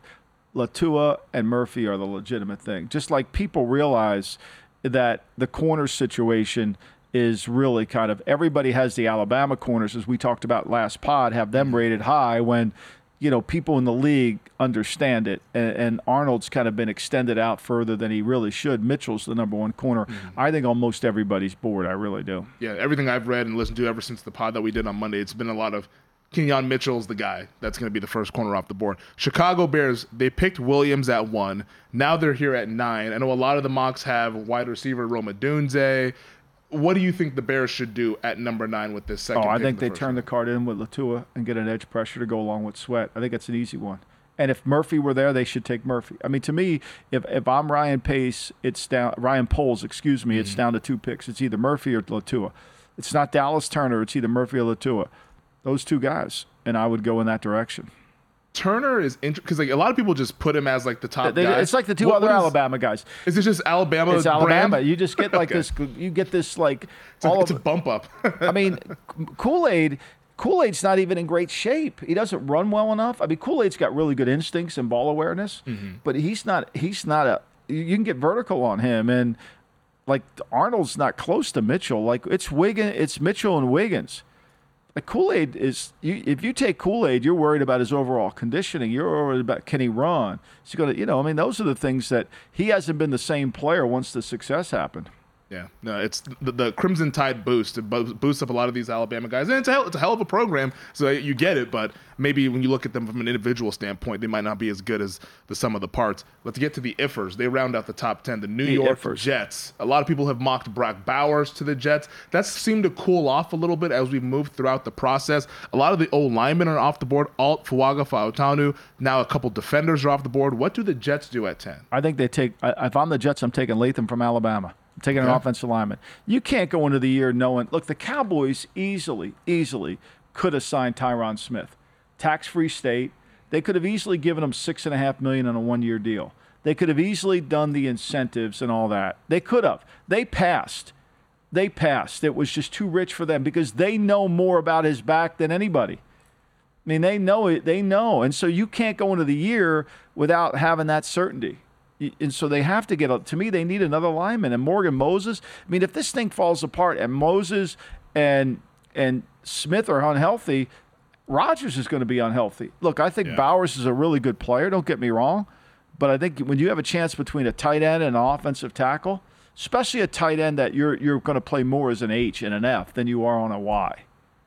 Latua and Murphy are the legitimate thing. Just like people realize that the corner situation is really kind of, everybody has the Alabama corners, as we talked about last pod, have them rated high when, you know, people in the league understand it. And, and Arnold's kind of been extended out further than he really should. Mitchell's the number one corner. Mm-hmm. I think on most everybody's board, I really do. Yeah, everything I've read and listened to ever since the pod that we did on Monday, it's been a lot of Kenyon Mitchell's the guy that's going to be the first corner off the board. Chicago Bears, they picked Williams at one. Now they're here at nine. I know a lot of the mocks have wide receiver Rome Odunze. What do you think the Bears should do at number nine with this second Oh, I pick think the they turn round? the card in with Latua and get an edge pressure to go along with Sweat. I think it's an easy one. And if Murphy were there, they should take Murphy. I mean, to me, if if I'm Ryan Pace, it's down Ryan Poles, excuse me, it's mm-hmm. down to two picks. It's either Murphy or Latua. It's not Dallas Turner. It's either Murphy or Latua. Those two guys, and I would go in that direction. Turner is interesting because like a lot of people just put him as like the top they, guy. It's like the two what, other what is, Alabama guys. Is it just Alabama? It's Alabama. Brand? You just get like okay. this. You get this like it's all a, it's of. a bump up. I mean, Kool-Aid. Kool-Aid's not even in great shape. He doesn't run well enough. I mean, Kool-Aid's got really good instincts and ball awareness, mm-hmm. but he's not. He's not a. You can get vertical on him, and like Arnold's not close to Mitchell. Like it's Wiggins. It's Mitchell and Wiggins. Like Kool-Aid is, you, if you take Kool-Aid, you're worried about his overall conditioning. You're worried about can he run? He's going to, you know, I mean, those are the things that he hasn't been the same player once the success happened. Yeah, no, it's the, the Crimson Tide boost. It bo- boosts up a lot of these Alabama guys. And it's a, hell, it's a hell of a program, so you get it. But maybe when you look at them from an individual standpoint, they might not be as good as the sum of the parts. Let's get to the Ifers. They round out the top ten. The New the York Ifers. Jets. A lot of people have mocked Brock Bowers to the Jets. That seemed to cool off a little bit as we moved throughout the process. A lot of the old linemen are off the board. Alt, Fuaga, Fautanu. Now a couple defenders are off the board. What do the Jets do at ten? I think they take, if I'm the Jets, I'm taking Latham from Alabama. Taking an okay. offensive lineman. You can't go into the year knowing, look, the Cowboys easily, easily could have signed Tyron Smith. Tax-free state. They could have easily given him six and a half million on a one-year deal. They could have easily done the incentives and all that. They could have. They passed. They passed. It was just too rich for them because they know more about his back than anybody. I mean, they know it. They know. And so you can't go into the year without having that certainty. And so they have to get, a, to me, they need another lineman. And Morgan Moses, I mean, if this thing falls apart and Moses and and Smith are unhealthy, Rodgers is going to be unhealthy. Look, I think yeah. Bowers is a really good player, don't get me wrong. But I think when you have a chance between a tight end and an offensive tackle, especially a tight end that you're you're going to play more as an H and an F than you are on a Y.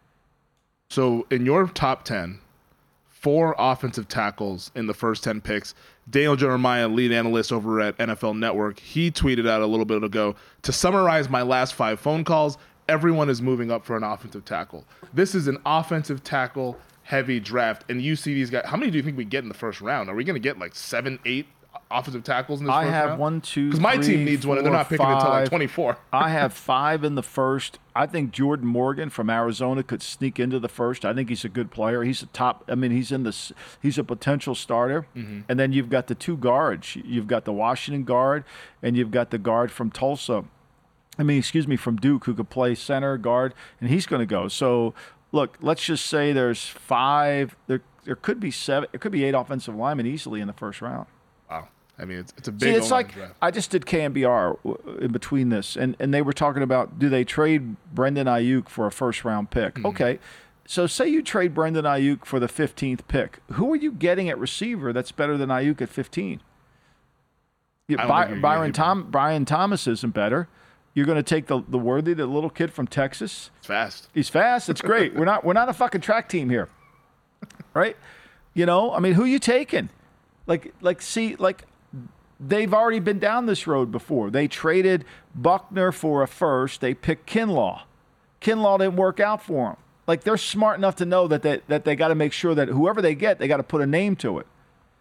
So in your top ten, four offensive tackles in the first ten picks. Daniel Jeremiah, lead analyst over at N F L Network, he tweeted out a little bit ago, to summarize my last five phone calls, everyone is moving up for an offensive tackle. This is an offensive tackle heavy draft, and you see these guys. How many do you think we get in the first round? Are we going to get like seven, eight offensive tackles in this I first have round? one, two, Because my three, team needs one, and they're four, not picking until like five. twenty-four. I have five in the first. I think Jordan Morgan from Arizona could sneak into the first. I think he's a good player. He's a top. I mean, he's in the. He's a potential starter. Mm-hmm. And then you've got the two guards. You've got the Washington guard, and you've got the guard from Tulsa. I mean, excuse me, from Duke, who could play center, guard, and he's going to go. So, look, let's just say there's five. There, there could be seven. It could be eight offensive linemen easily in the first round. Wow. I mean, it's, it's a big See, it's O-line like draft. I just did K M B R in between this, and, and they were talking about, do they trade Brendan Ayuk for a first-round pick? Mm-hmm. Okay, so say you trade Brendan Ayuk for the fifteenth pick. Who are you getting at receiver that's better than Ayuk at fifteen? You, I don't By, think you're Byron, getting Tom, Brian Thomas isn't better. You're going to take the, the Worthy, the little kid from Texas. It's fast. He's fast. It's great. we're not we're not a fucking track team here, right? You know, I mean, who you taking? Like like see like. They've already been down this road before. They traded Buckner for a first. They picked Kinlaw. Kinlaw didn't work out for them. Like, they're smart enough to know that they, that they got to make sure that whoever they get, they got to put a name to it.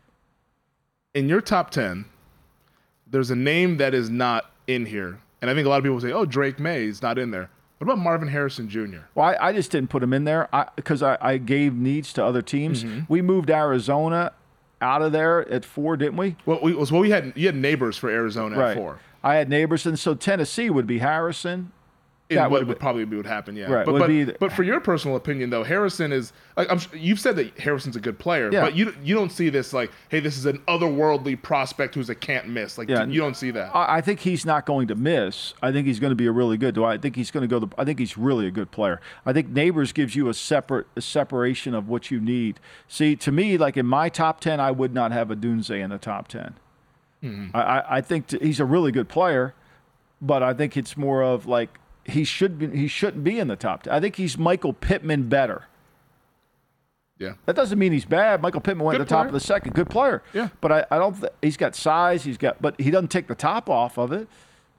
In your top ten, there's a name that is not in here. And I think a lot of people say, oh, Drake May is not in there. What about Marvin Harrison Junior? Well, I, I just didn't put him in there because I, I, I gave needs to other teams. Mm-hmm. We moved Arizona out of there at four, didn't we? Well, we, well, we had you had Neighbors for Arizona right. at four. I had Neighbors, and so Tennessee would be Harrison. That that would, would would probably be what happened, yeah. Right, But would but, be the, but for your personal opinion, though, Harrison is like I'm, you've said that Harrison's a good player, yeah. but you you don't see this like, hey, this is an otherworldly prospect who's a can't miss. Like yeah. you don't see that. I, I think he's not going to miss. I think he's going to be a really good. Do I think he's going to go? The, I think he's really a good player. I think Neighbors gives you a separate a separation of what you need. See, to me, like in my top ten, I would not have a Dunze in the top ten. Mm-hmm. I, I think t- he's a really good player, but I think it's more of like. He should be. He shouldn't be in the top ten. I think he's Michael Pittman better. Yeah. That doesn't mean he's bad. Michael Pittman went Good at the top player. of the second. Good player. Yeah. But I, I don't. Th- he's got size. He's got. But he doesn't take the top off of it.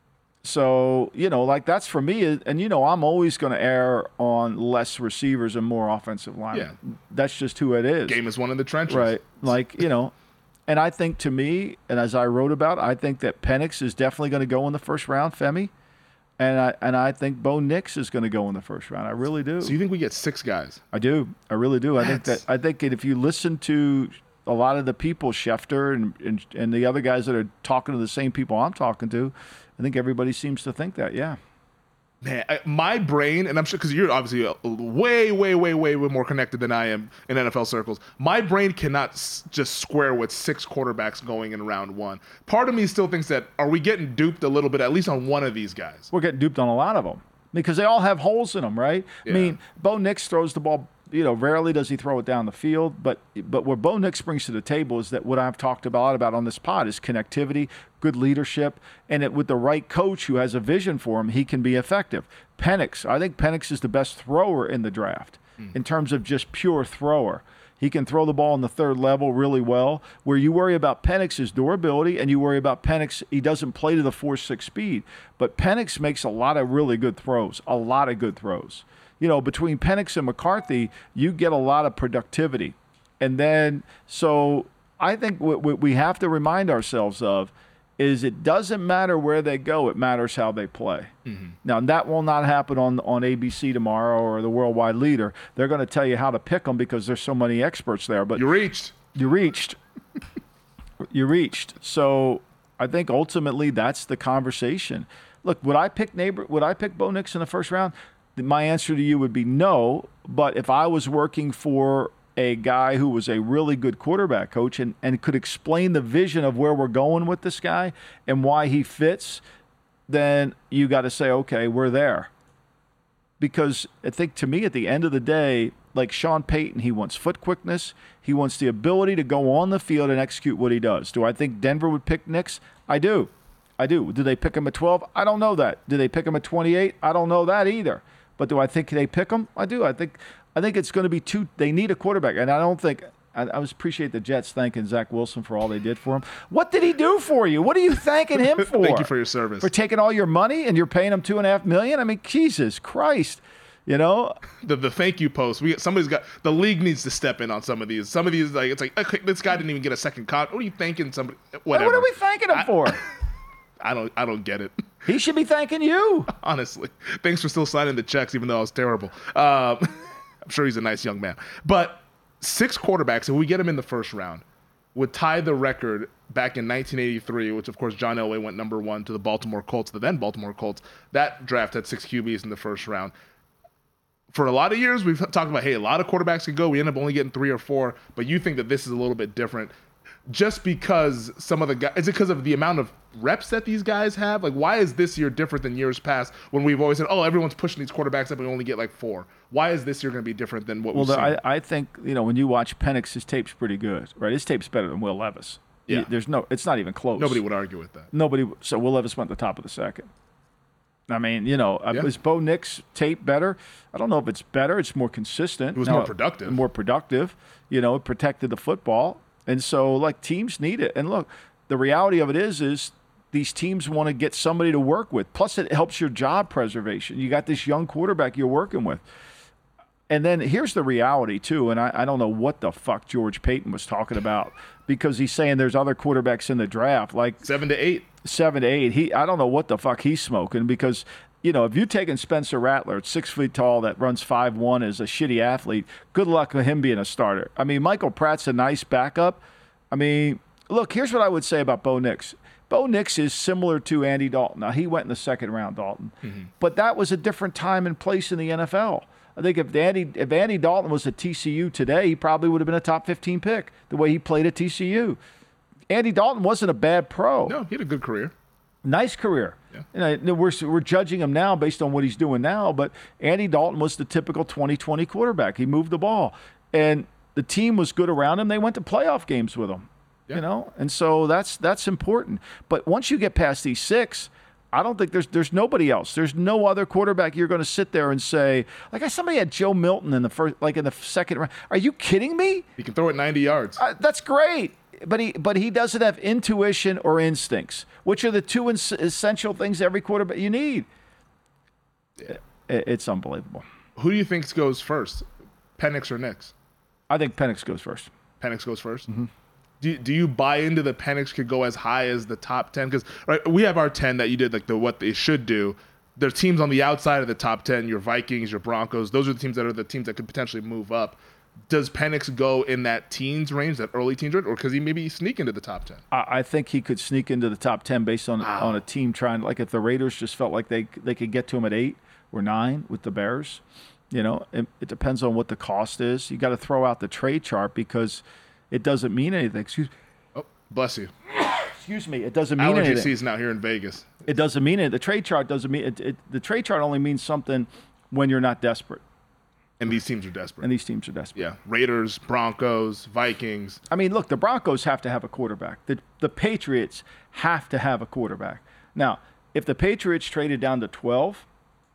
So you know, like that's for me. And you know, I'm always going to err on less receivers and more offensive linemen. Yeah. That's just who it is. Game is one in the trenches. Right. Like you know. And I think to me, and as I wrote about, I think that Penix is definitely going to go in the first round, Femi. And I and I think Bo Nix is going to go in the first round. I really do. So you think we get six guys? I do. I really do. I think That's... that I think that if you listen to a lot of the people, Schefter and, and and the other guys that are talking to the same people I'm talking to, I think everybody seems to think that. Yeah. Man, I, my brain, and I'm sure because you're obviously a, way, way, way, way, way more connected than I am in N F L circles. My brain cannot s- just square with six quarterbacks going in round one. Part of me still thinks that are we getting duped a little bit, at least on one of these guys? We're getting duped on a lot of them because they all have holes in them, right? Yeah. I mean, Bo Nix throws the ball. You know, rarely does he throw it down the field, but but what Bo Nix brings to the table is that what I've talked about a lot about on this pod is connectivity, good leadership, and it, with the right coach who has a vision for him, he can be effective. Penix, I think Penix is the best thrower in the draft mm. in terms of just pure thrower. He can throw the ball on the third level really well. Where you worry about Penix is durability, and you worry about Penix, he doesn't play to the four six speed. But Penix makes a lot of really good throws, a lot of good throws. You know, between Penix and McCarthy, you get a lot of productivity. And then, so I think what, what we have to remind ourselves of is it doesn't matter where they go, it matters how they play. Mm-hmm. Now, that will not happen on, on A B C tomorrow or the Worldwide Leader. They're going to tell you how to pick them because there's so many experts there. But you reached. You reached. you reached. So I think ultimately that's the conversation. Look, would I pick neighbor? Would I pick Bo Nix in the first round? My answer to you would be no, but if I was working for a guy who was a really good quarterback coach and, and could explain the vision of where we're going with this guy and why he fits, then you got to say, okay, we're there. Because I think to me at the end of the day, like Sean Payton, he wants foot quickness. He wants the ability to go on the field and execute what he does. Do I think Denver would pick Nix? I do. I do. Do they pick him at twelve? I don't know that. Do they pick him at twenty-eight? I don't know that either. But do I think they pick him? I do. I think I think it's going to be two. They need a quarterback. And I don't think – I always appreciate the Jets thanking Zach Wilson for all they did for him. What did he do for you? What are you thanking him for? Thank you for your service. For taking all your money and you're paying him two and a half million dollars? I mean, Jesus Christ. You know, the the thank you post. We somebody's got the league needs to step in on some of these. Some of these like it's like okay, this guy didn't even get a second con. What are you thanking somebody? Whatever. What are we thanking him I, for? I don't I don't get it. He should be thanking you. Honestly, thanks for still signing the checks, even though I was terrible. Um, I'm sure he's a nice young man. But six quarterbacks, if we get him in the first round, would tie the record back in nineteen eighty-three, which of course John Elway went number one to the Baltimore Colts, the then Baltimore Colts. That draft had six Q Bs in the first round. For a lot of years, we've talked about, hey, a lot of quarterbacks can go. We end up only getting three or four, but you think that this is a little bit different just because some of the guys, is it because of the amount of reps that these guys have? Like, why is this year different than years past when we've always said, oh, everyone's pushing these quarterbacks up and we only get like four? Why is this year going to be different than what well, we've seen? Well, I, I think, you know, when you watch Penix, his tape's pretty good, right? His tape's better than Will Levis. Yeah. There's no, it's not even close. Nobody would argue with that. Nobody, so Will Levis went to the top of the second. I mean, you know, yeah. Is Bo Nix tape better? I don't know if it's better. It's more consistent. It was now, more productive. More productive. You know, it protected the football. And so, like, teams need it. And look, the reality of it is, is these teams want to get somebody to work with. Plus, it helps your job preservation. You got this young quarterback you're working with. And then here's the reality, too, and I, I don't know what the fuck George Payton was talking about because he's saying there's other quarterbacks in the draft. Like Seven to eight. Seven to eight. He, I don't know what the fuck he's smoking because, you know, if you're taking Spencer Rattler at six feet tall that runs five one as a shitty athlete, good luck with him being a starter. I mean, Michael Pratt's a nice backup. I mean, look, here's what I would say about Bo Nix. Bo Nix is similar to Andy Dalton. Now, he went in the second round, Dalton. Mm-hmm. But that was a different time and place in the N F L. I think if Andy, if Andy Dalton was at T C U today, he probably would have been a top fifteen pick the way he played at T C U. Andy Dalton wasn't a bad pro. No, he had a good career. Nice career. Yeah. You know, we're, we're judging him now based on what he's doing now, but Andy Dalton was the typical twenty twenty quarterback. He moved the ball. And the team was good around him. They went to playoff games with him. Yeah. You know, and so that's that's important. But once you get past these six, I don't think there's there's nobody else. There's no other quarterback you're going to sit there and say, like, somebody had Joe Milton in the first, like in the second round. Are you kidding me? He can throw it ninety yards. Uh, that's great, but he but he doesn't have intuition or instincts, which are the two ins- essential things every quarterback you need. Yeah. It, it's unbelievable. Who do you think goes first, Penix or Nix? I think Penix goes first. Penix goes first. Mm-hmm. Do, do you buy into the Penix could go as high as the top ten? Because right, we have our ten that you did, like the what they should do. There's teams on the outside of the top ten, your Vikings, your Broncos. Those are the teams that are the teams that could potentially move up. Does Penix go in that teens range, that early teens range, or because he maybe sneak into the top ten? I, I think he could sneak into the top ten based on wow. on a team trying, like if the Raiders just felt like they they could get to him at eight or nine with the Bears. You know, it, it depends on what the cost is. You got to throw out the trade chart because it doesn't mean anything. Excuse me. Oh, bless you. Excuse me. It doesn't mean Allergy anything. Allergy season out here in Vegas. It doesn't mean it. The trade chart doesn't mean it, it. The trade chart only means something when you're not desperate. And these teams are desperate. And these teams are desperate. Yeah. Raiders, Broncos, Vikings. I mean, look, the Broncos have to have a quarterback. The the Patriots have to have a quarterback. Now, if the Patriots traded down to twelve,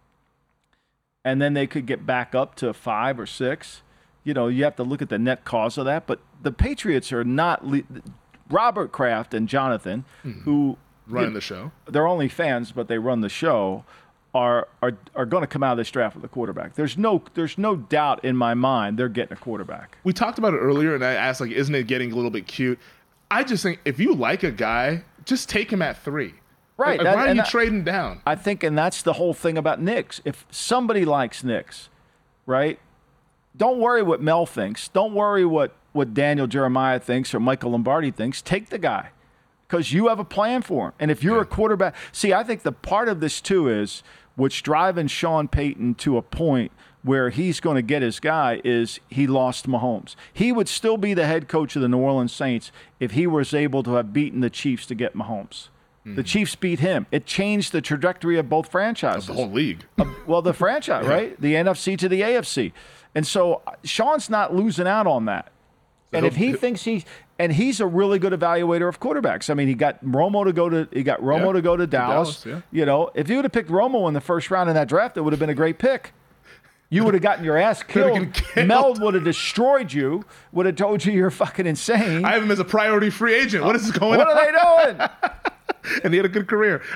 and then they could get back up to five or six, you know, you have to look at the net cause of that. But the Patriots are not le- – Robert Kraft and Jonathan, mm-hmm. who – Running the show. They're only fans, but they run the show, are are, are going to come out of this draft with a quarterback. There's no there's no doubt in my mind they're getting a quarterback. We talked about it earlier, and I asked, like, isn't it getting a little bit cute? I just think if you like a guy, just take him at three. Right. Like, that, why are you that, trading down? I think, and that's the whole thing about Nix. If somebody likes Nix, right, don't worry what Mel thinks. Don't worry what, what Daniel Jeremiah thinks or Michael Lombardi thinks. Take the guy because you have a plan for him. And if you're yeah. a quarterback – see, I think the part of this too is what's driving Sean Payton to a point where he's going to get his guy is he lost Mahomes. He would still be the head coach of the New Orleans Saints if he was able to have beaten the Chiefs to get Mahomes. The Chiefs beat him. It changed the trajectory of both franchises. Of the whole league. uh, well, the franchise, yeah. right? The N F C to the A F C. And so Sean's not losing out on that. And if he thinks he's – and he's a really good evaluator of quarterbacks. I mean, he got Romo to go to – he got Romo yeah. to go to Dallas. Dallas yeah. You know, if you would have picked Romo in the first round in that draft, it would have been a great pick. You would have gotten your ass killed. killed. Mel would have destroyed you, would have told you you're fucking insane. I have him as a priority free agent. What is going what on? What are they doing? And he had a good career. Uh,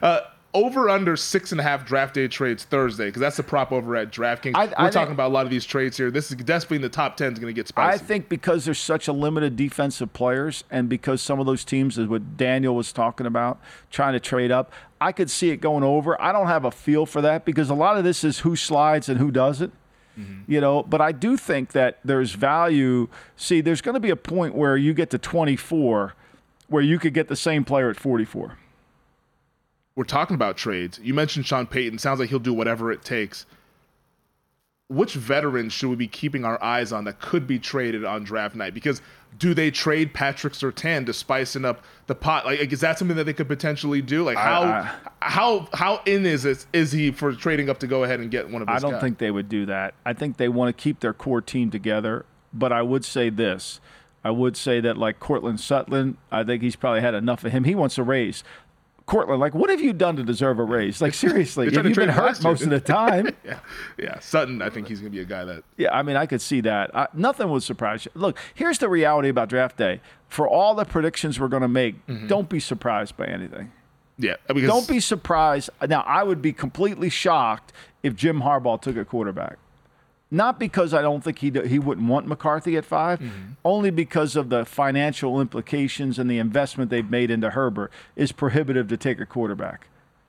over under six and a half draft day trades Thursday, because that's the prop over at DraftKings. I, We're I talking think, about a lot of these trades here. This is definitely in the top ten is going to get spicy. I think because there's such a limited defensive players, and because some of those teams is what Daniel was talking about, trying to trade up, I could see it going over. I don't have a feel for that because a lot of this is who slides and who doesn't. Mm-hmm. You know, but I do think that there's value. See, there's going to be a point where you get to twenty-four where you could get the same player at forty-four. We're talking about trades. You mentioned Sean Payton. Sounds like he'll do whatever it takes. Which veterans should we be keeping our eyes on that could be traded on draft night? Because do they trade Patrick Surtain to spicing up the pot? Like, is that something that they could potentially do? Like, how I, I, how how in is it is he for trading up to go ahead and get one of his I don't guys? think they would do that. I think they want to keep their core team together. But I would say this. I would say that, like, Cortland Sutton, I think he's probably had enough of him. He wants a raise. Cortland, like, what have you done to deserve a raise? Like, seriously, have you been hurt most of the time? yeah, yeah. Sutton, I think he's going to be a guy that. Yeah, I mean, I could see that. I, nothing would surprise you. Look, here's the reality about draft day. For all the predictions we're going to make, mm-hmm. don't be surprised by anything. Yeah, because don't be surprised. Now, I would be completely shocked if Jim Harbaugh took a quarterback. Not because I don't think he he wouldn't want McCarthy at five, mm-hmm. only because of the financial implications and the investment they've made into Herbert is prohibitive to take a quarterback.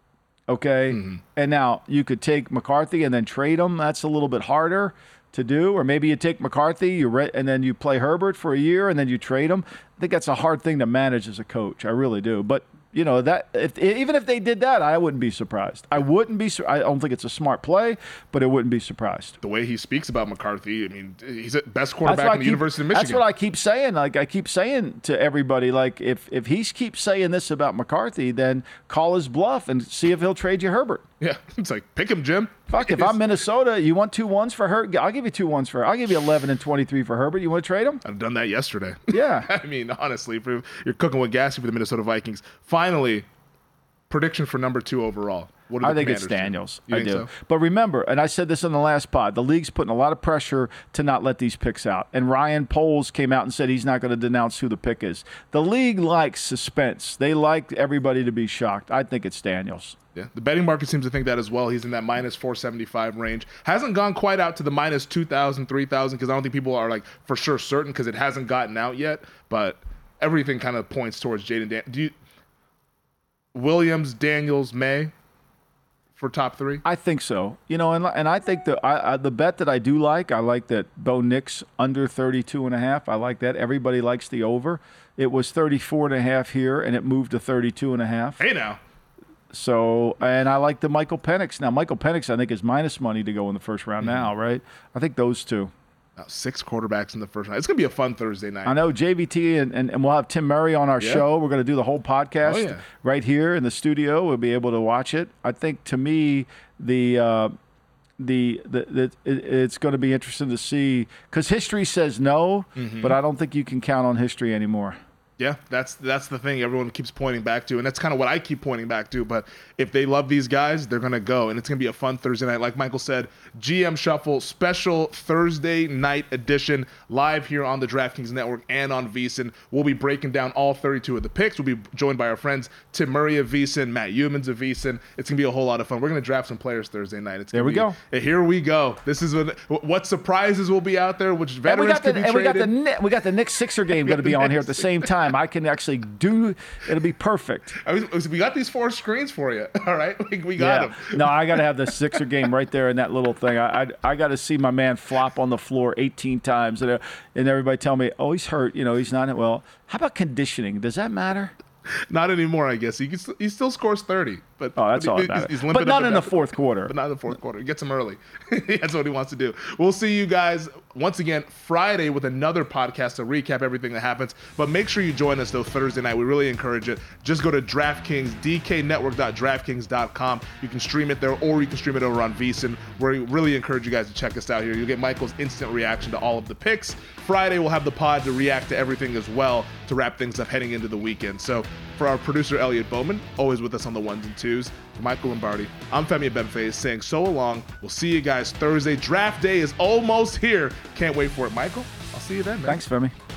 Okay? Mm-hmm. And now you could take McCarthy and then trade him. That's a little bit harder to do. Or maybe you take McCarthy you re- and then you play Herbert for a year and then you trade him. I think that's a hard thing to manage as a coach. I really do. But you know, that if even if they did that, I wouldn't be surprised. I wouldn't be. I don't think it's a smart play, but it wouldn't be surprised. The way he speaks about McCarthy, I mean, he's the best quarterback in the keep, University of Michigan. That's what I keep saying. Like I keep saying to everybody, like if if he keeps saying this about McCarthy, then call his bluff and see if he'll trade you Herbert. Yeah, it's like pick him, Jim. Fuck, if I'm Minnesota, you want two ones for Herbert? I'll give you two ones for. I'll give you eleven and twenty-three for Herbert. You want to trade him? I've done that yesterday. Yeah. I mean, honestly, if you're cooking with gas for the Minnesota Vikings. Finally. Prediction for number two overall. What do the I think it's do? Daniels. You I think do. So? But remember, and I said this in the last pod, the league's putting a lot of pressure to not let these picks out. And Ryan Poles came out and said he's not going to denounce who the pick is. The league likes suspense. They like everybody to be shocked. I think it's Daniels. Yeah, the betting market seems to think that as well. He's in that minus four seventy-five range. Hasn't gone quite out to the minus two thousand, three thousand because I don't think people are like for sure certain because it hasn't gotten out yet. But everything kind of points towards Jaden Dan- Do you Williams, Daniels, May for top three? I think so. You know, and and I think the I, I, the bet that I do like, I like that Bo Nix under thirty-two and a half. I like that. Everybody likes the over. It was thirty-four and a half here, and it moved to thirty-two and a half. Hey now. So, and I like the Michael Penix. Now, Michael Penix, I think, is minus money to go in the first round mm-hmm. now, right? I think those two. Now, six quarterbacks in the first round. It's going to be a fun Thursday night. I know J V T, and, and, and we'll have Tim Murray on our yeah. show. We're going to do the whole podcast oh, yeah. right here in the studio. We'll be able to watch it. I think, to me, the uh, the, the, the it, it's going to be interesting to see because history says no, mm-hmm. but I don't think you can count on history anymore. Yeah, that's that's the thing everyone keeps pointing back to, and that's kind of what I keep pointing back to. But if they love these guys, they're going to go, and it's going to be a fun Thursday night. Like Michael said, G M Shuffle, special Thursday night edition, live here on the DraftKings Network and on VSiN. We'll be breaking down all thirty-two of the picks. We'll be joined by our friends Tim Murray of VSiN, Matt Youmans of VSiN. It's going to be a whole lot of fun. We're going to draft some players Thursday night. It's there we be, go. Here we go. This is what, what surprises will be out there, which veterans and we got the, can be and traded. We got the, we got the Knicks Sixer game going to be on here at the same time. I can actually do it'll be perfect. I was, we got these four screens for you. All right, we, we got yeah. them. No, I got to have the Sixer game right there in that little thing. I I, I got to see my man flop on the floor eighteen times, and uh, and everybody tell me, oh, he's hurt. You know, he's not. Well, how about conditioning? Does that matter? Not anymore, I guess. He can st- he still scores thirty, but oh, that's but all he, it matters. He's, he's but not in the fourth the, quarter. But not in the fourth quarter. He gets him early. That's what he wants to do. We'll see you guys once again Friday with another podcast to recap everything that happens. But make sure you join us though Thursday night. We really encourage it. Just go to DraftKings, d k network dot draftkings dot com. You can stream it there, or you can stream it over on VSiN. We really encourage you guys to check us out here. You'll get Michael's instant reaction to all of the picks. Friday we'll have the pod to react to everything as well to wrap things up heading into the weekend. So for our producer Elliot Bowman, always with us on the ones and twos. For Michael Lombardi, I'm Femi Abebefe saying so long. We'll see you guys Thursday. Draft day is almost here. Can't wait for it, Michael. I'll see you then, man. Thanks, Femi.